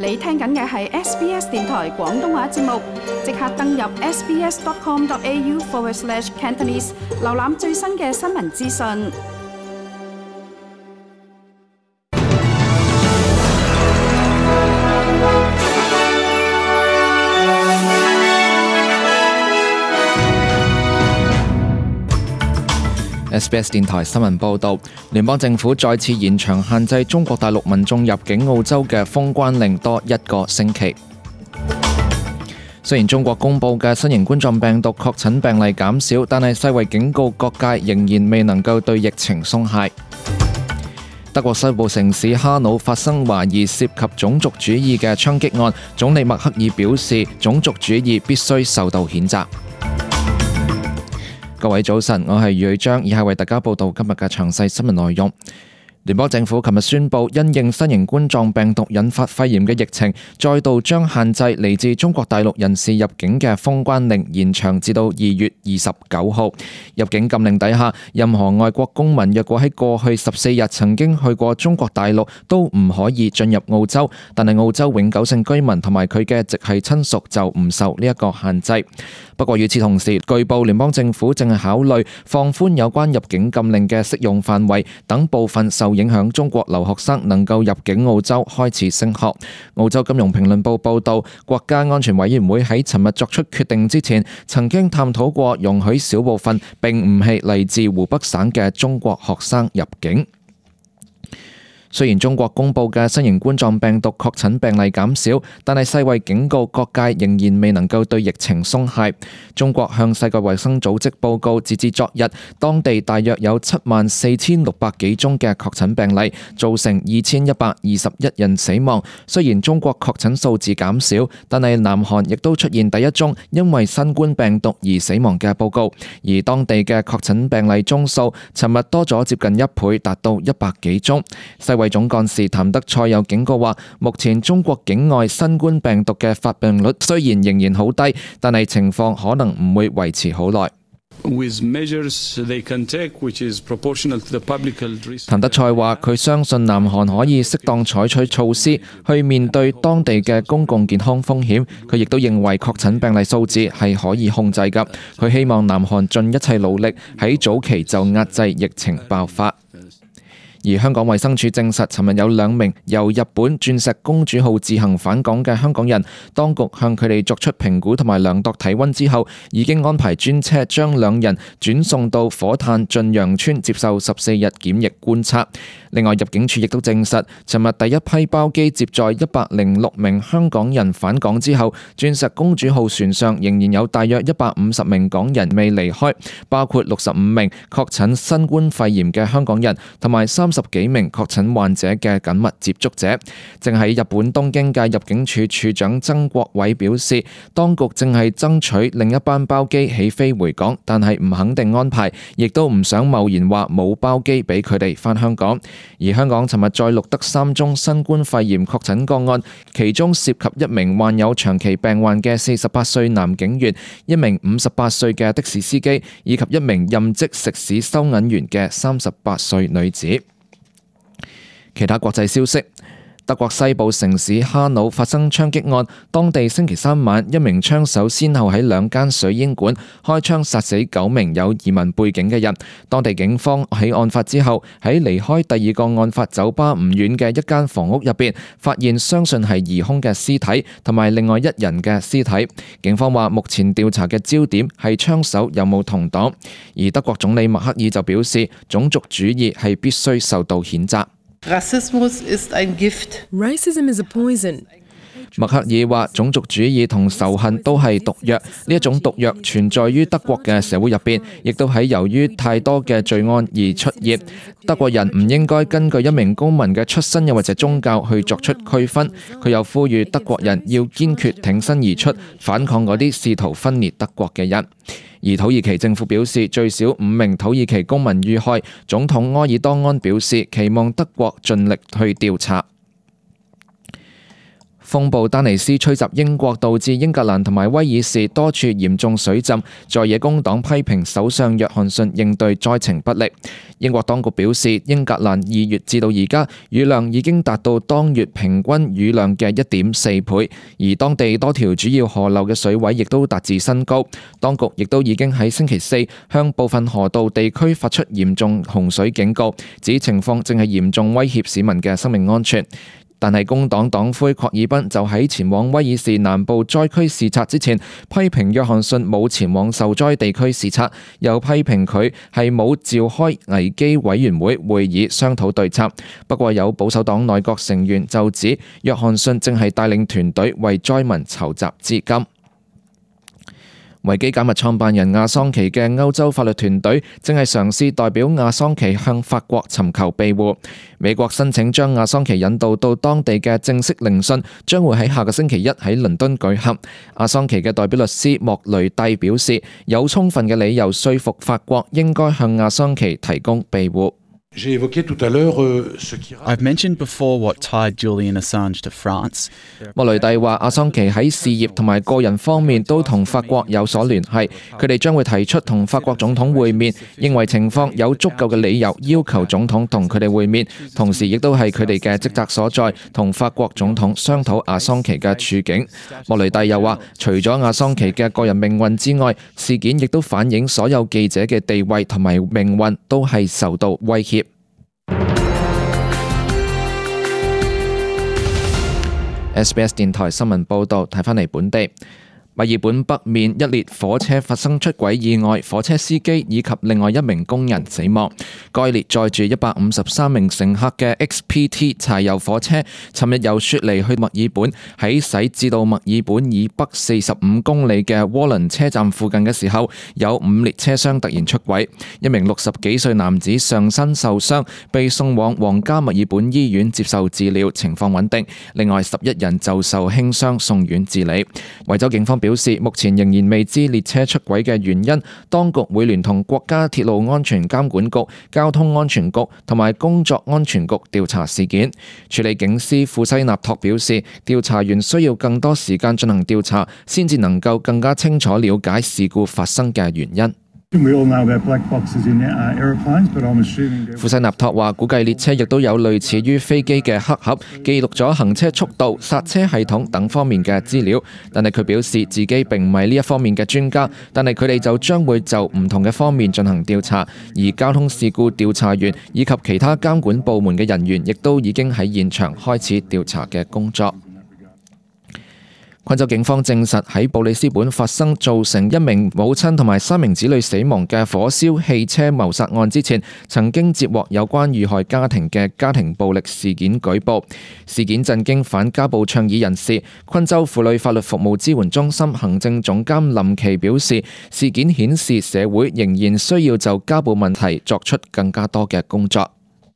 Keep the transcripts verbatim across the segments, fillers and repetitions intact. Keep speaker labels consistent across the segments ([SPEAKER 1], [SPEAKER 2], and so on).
[SPEAKER 1] 你聽緊嘅係 S B S 電台廣東話節目，即刻登入 sbs.com.au forward slash Cantonese， 瀏覽最新嘅新聞資訊。
[SPEAKER 2] S B S 電台新聞報導，聯邦政府再次延長限制中國大陸民眾入境澳洲嘅封關令多一個星期。雖然中國公佈嘅新型冠狀病毒確診病例減少，但係世衛警告各界仍然未能夠對疫情鬆懈。德國西部城市哈努發生懷疑涉及種族主義嘅槍擊案，總理默克爾表示，種族主義必須受到譴責。各位早晨，我係余偉章，以下為大家報道今日嘅詳細新聞內容。聯邦政府琴日宣布，因應新型冠狀病毒引發肺炎嘅疫情，再度將限制嚟自中國大陸人士入境嘅封關令延長至到二月二十九號。入境禁令底下，任何外國公民若果喺過去十四日曾經去過中國大陸，都唔可以進入澳洲。但係澳洲永久性居民同埋佢嘅直系親屬就唔受呢一個限制。不過與此同時，據報聯邦政府正係考慮放寬有關入境禁令嘅適用範圍，等部分受影響中國留學生能夠入境澳洲開始升學。澳洲金融評論報報道，國家安全委員會喺尋日作出決定之前，曾經探討過容許小部分並唔係嚟自湖北省嘅中國學生入境。雖然中國公佈嘅新型冠狀病毒確診病例減少，但係世衛警告各界仍然未能夠對疫情鬆懈。中國向世界衛生組織報告，截至昨日，當地大約有七萬四千六百幾宗嘅確診病例，造成二千一百二十一人死亡。雖然中國確診數字減少，但係南韓亦都出現第一宗因為新冠病毒而死亡嘅報告，而當地嘅確診病例宗數尋日多咗接近一倍，達到一百幾宗。世衛總幹事譚德塞有警告話，目前中國境外新冠病毒嘅發病率雖然仍然好低，但係情況可能唔會維持好耐。譚德塞話，佢相信南韓可以適當採取措施去面對當地嘅公共健康風險。佢亦都認為確診病例數字係可以控制㗎。佢希望南韓盡一切努力喺早期就壓制疫情爆發。而香港衛生署證實，尋日有兩名由日本鑽石公主號自行返港嘅香港人，當局向佢哋作出評估同埋量度體溫之後，已經安排專車將兩人轉送到火炭駿洋邨接受十四日檢疫觀察。另外，入境處亦都證實，尋日第一批包機接載一百零六名香港人返港之後，鑽石公主號船上仍然有大約一百五十名港人未離開，包括六十五名確診新冠肺炎嘅香港人，同埋三十幾名確診患者嘅緊密接觸者。正喺日本東京嘅入境處處長曾國偉表示，當局正係爭取另一班包機起飛回港，但係唔肯定安排，亦都唔想貿然話冇包機俾佢哋返香港。而香港尋日再錄得三宗新冠肺炎確診個案，其中涉及一名患有長期病患嘅四十八歲男警員，一名五十八歲嘅的士司機，以及一名任職食肆收銀員嘅三十八歲女子。其他國際消息，德國西部城市哈努發生槍擊案，當地星期三晚一名槍手先後喺兩間水煙館開槍殺死九名有移民背景嘅人。當地警方喺案發之後喺離開第二個案發酒吧唔遠嘅一間房屋入邊發現相信係疑兇嘅屍體同埋另外一人嘅屍體。警方話目前調查嘅焦點係槍手有冇同黨，而德國總理默克爾就表示種族主義係必須受到譴責。
[SPEAKER 3] Rassismus ist ein Gift.
[SPEAKER 4] Racism is a poison.
[SPEAKER 2] 默克爾話種族主義同仇恨都係毒藥，呢一種毒藥存在於德國嘅社會入邊，亦都係由於太多嘅罪案而出現。德國人唔應該根據一名公民嘅出身又或者宗教去作出區分。佢又呼籲德國人要堅決挺身而出，反抗嗰啲試圖分裂德國嘅人。而土耳其政府表示，最少五名土耳其公民遇害。總統埃爾多安表示，期望德國盡力去調查。 風暴丹尼斯吹襲英國，導致英格蘭同埋威爾士多處嚴重水浸，在野工黨批評首相約翰遜應對災情不力。英國當局表示，英格蘭二月至到而家雨量已經達到當月平均雨量嘅一點四倍，而當地多條主要河流嘅水位亦都達至新高。當局亦都已經喺星期四向部分河道地區發出嚴重洪水警告，指情況正係嚴重威脅市民嘅生命安全。但係工黨黨魁郝爾賓就喺前往威爾士南部災區視察之前，批評約翰遜冇前往受災地區視察，又批評佢係冇召開危機委員會會議商討對策。不過有保守黨內閣成員就指，約翰遜正係帶領團隊為災民籌集資金。維基解密創辦人亞桑奇嘅歐洲法律團隊正係嘗試代表亞桑奇向法國尋求庇護。美國申請將亞桑奇引渡到當地嘅正式聆訊將會喺下個星期一喺倫敦舉行。亞桑奇嘅代表律師莫雷蒂表示，有充分嘅理由說服法國應該向亞桑奇提供庇護。
[SPEAKER 4] I've mentioned before what tied Julian Assange to France.
[SPEAKER 2] 莫雷蒂話，亞桑奇喺事業同埋個人方面都同法國有所聯繫，佢哋將會提出同法國總統會面，認為情況有足夠嘅理由要求總統同佢哋會面，同時亦都係佢哋嘅職責所在，同法國總統商討亞桑奇嘅處境。莫雷蒂又話，除咗亞桑奇嘅個人命運之外，事件亦都反映所有記者嘅地位同埋命運都係受到威脅。S B S 電台新聞報導，睇返嚟本地。墨爾本北面一列火車發生出軌意外，火車司機以及另外一名工人死亡。該列載住一百五十三名乘客嘅 X P T 柴油火車，尋日由雪梨去墨爾本，喺駛至到墨爾本以北四十五公里嘅窩倫車站附近嘅時候，有五列車廂突然出軌，一名六十幾歲男子上身受傷，被送往皇家墨爾本醫院接受治療，情況穩定。另外十一人就受輕傷送院治理。維州警方表示，目前仍然未知列車出軌嘅原因，當局會聯同國家鐵路安全監管局、交通安全局同埋工作安全局調查事件。處理警司庫西納托表示，調查員需要更多時間進行調查，先至能夠更加清楚了解事故發生嘅原因。庫西納托話，估計列車亦都有類似於飛機嘅黑盒，記錄咗行車速度、剎車系統等方面嘅資料。但係佢表示自己並唔係呢一方面嘅專家，但係佢哋就將會就唔同嘅方面進行調查。而交通事故調查員以及其他監管部門嘅人員，亦都已經喺現場開始調查嘅工作。昆州警方證實喺布里斯本發生造成一名母親同埋三名子女死亡嘅火燒汽車謀殺案之前，曾經接獲有關遇害家庭嘅家庭暴力事件舉報。事件震驚反家暴倡議人士。昆州婦女法律服務支援中心行政總監林琪表示，事件顯示社會仍然需要就家暴問題作出更加多嘅工作。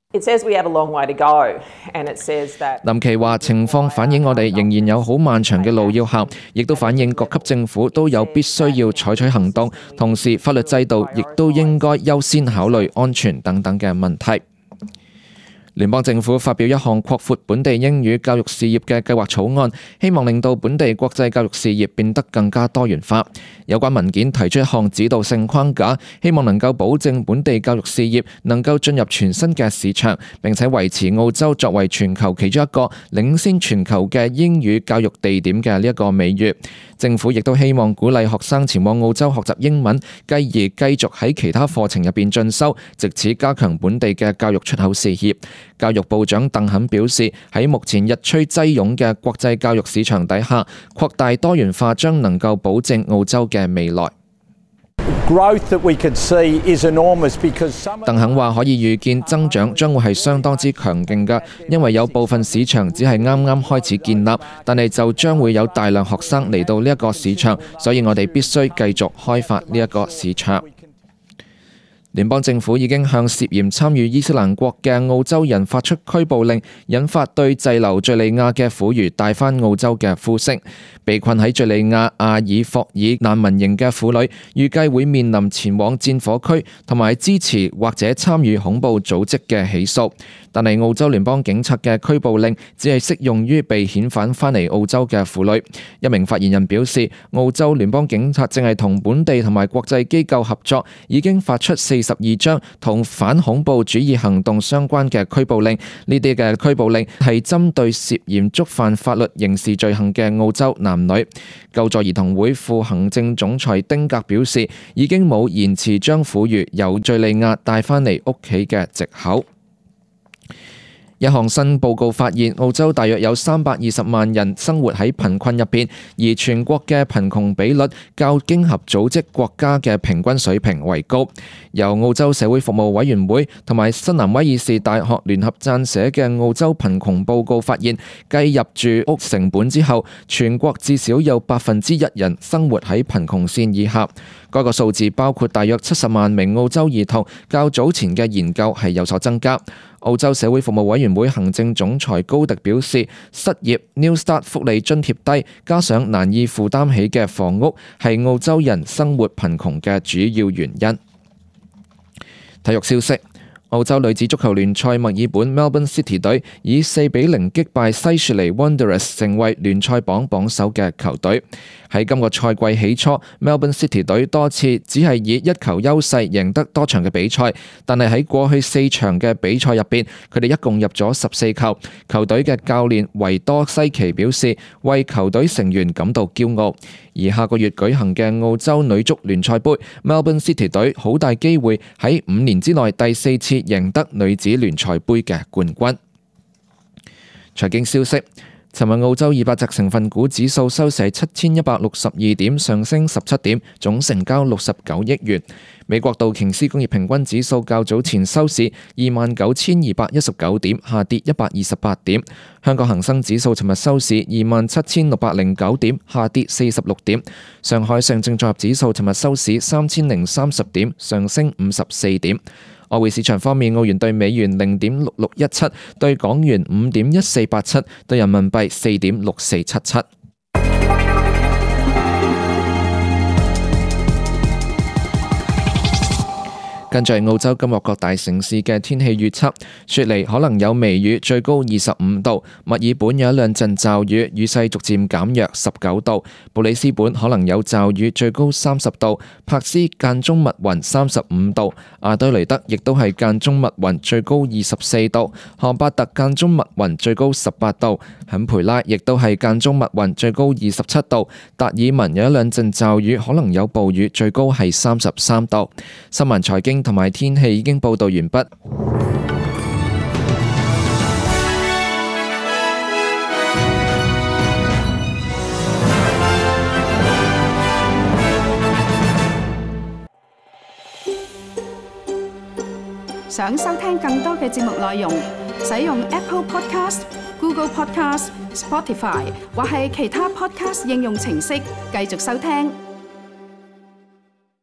[SPEAKER 2] 林琪話，情況反映我哋仍然有好漫長嘅路要行，亦都反映各級政府都有必須要採取行動，同時法律制度亦都應該優先考慮安全等等嘅問題。聯邦政府發表一項擴闊本地英語教育事業嘅計劃草案，希望令到本地國際教育事業變得更加多元化。有關文件提出一項指導性框架，希望能夠保證本地教育事業能夠進入全新嘅市場，並且維持澳洲作為全球其中一個領先全球嘅英語教育地點嘅呢一個美譽。政府亦都希望鼓勵學生前往澳洲學習英文，繼而繼續喺其他課程入邊進修，藉此加強本地嘅教育出口事業。教育部長鄧肯表示，喺目前日趨擠擁嘅國際教育市場底下，擴大多元化將能夠保證澳洲嘅未來。鄧肯話可以預見增長將會係相當之強勁嘅，因為有部分市場只係啱啱開始建立，但係就將會有大量學生嚟到呢一個市場，所以我哋必須繼續開發呢一個市場。聯邦政府已經向涉嫌參與伊斯蘭國嘅澳洲人發出拘捕令，引發對滯留敘利亞嘅婦孺帶返澳洲嘅呼聲。被困喺敘利亞阿爾霍爾難民營嘅婦女，預計會面臨前往戰火區同埋支持或者參與恐怖組織嘅起訴。 但係澳洲聯邦警察嘅拘捕令只係適用於被遣返返嚟澳洲嘅婦女。一名發言人表示，澳洲聯邦警察正係同本地同埋國際機構合作，已經發出四十二張同反恐怖主義行動相關嘅拘捕令。呢啲嘅拘捕令係針對涉嫌觸犯法律刑事罪行嘅澳洲男女。救助兒童會副行政總裁丁格表示，已經冇延遲將婦孺由敘利亞帶返嚟屋企嘅藉口。一項新報告發現，澳洲大約有三百二十萬人生活喺貧困入邊，而全國嘅貧窮比率較經合組織國家嘅平均水平為高。由澳洲社會服務委員會同埋新南威爾士大學聯合撰寫嘅澳洲貧窮報告發現，計入住屋成本之後，全國至少有百分之一人生活喺貧窮線以下。該個數字包括大約七十萬名澳洲兒童，較早前嘅研究係有所增加。澳洲社會服務委員會行政總裁高迪表示，失業、New Start 福利津貼低，加上難以負擔起嘅房屋，係澳洲人生活貧窮嘅主要原因。體育消息。澳洲女子足球聯賽墨爾本 Melbourne City 隊以四比零擊敗西雪梨 Wanderers， 成為聯賽榜榜首嘅球隊。喺今個賽季起初 Melbourne City 隊多次只係以一球優勢贏得多場嘅比賽，但係喺過去四場嘅比賽入邊，佢哋一共入咗十四球。球隊嘅教練維多西奇表示，為球隊成員感到驕傲。而下個月舉行嘅澳洲女足聯賽盃 Melbourne City 隊好大機會喺五年之內第四次贏得女子聯賽盃嘅冠軍。財經消息。尋日澳洲二百隻成分股指數收市七千一百六十二點，上升十七點，總成交六十九億元。美國道瓊斯工業平均指數較早前收市二萬九千二百一十九點，下跌一百二十八點。香港恒生指數尋日收市二萬七千六百零九點，下跌四十六點。上海上證綜合指數尋日收市三千零三十點，上升五十四點。外匯市場方面，澳元對美元零點六六一七，對港元五點一四八七，對人民幣四點六四七七。跟住係澳洲今日各大城市嘅天氣預測：雪梨可能有微雨，最高二十五度；墨爾本有一兩陣驟雨，雨勢逐漸減弱，十九度；布里斯本可能有驟雨，最高三十度；柏斯間中密雲，三十五度；阿德雷德亦都係間中密雲，最高二十四度；漢巴特間中密雲，最高十八度；坎培拉亦都係間中密雲，最高二十七度；達爾文有一兩陣驟雨，可能有暴雨，最高係三十三度。新聞財經同埋天氣已經報道完畢。
[SPEAKER 1] 想收聽更多嘅節目內容，使用 Apple Podcast、Google Podcast、Spotify 或係其他 Podcast 應用程式繼續收聽。